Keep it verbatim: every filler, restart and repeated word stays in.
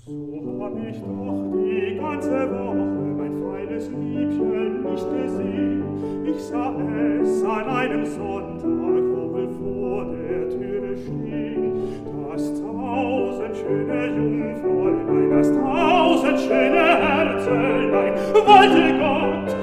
So hab ich doch die ganze Woche mein feines Liebchen nicht gesehen. Ich sah es an einem Sonntag wohl vor der Türe stehen. Das tausend schöne Jungfräulein, das tausend schöne Herzelein, wollte Gott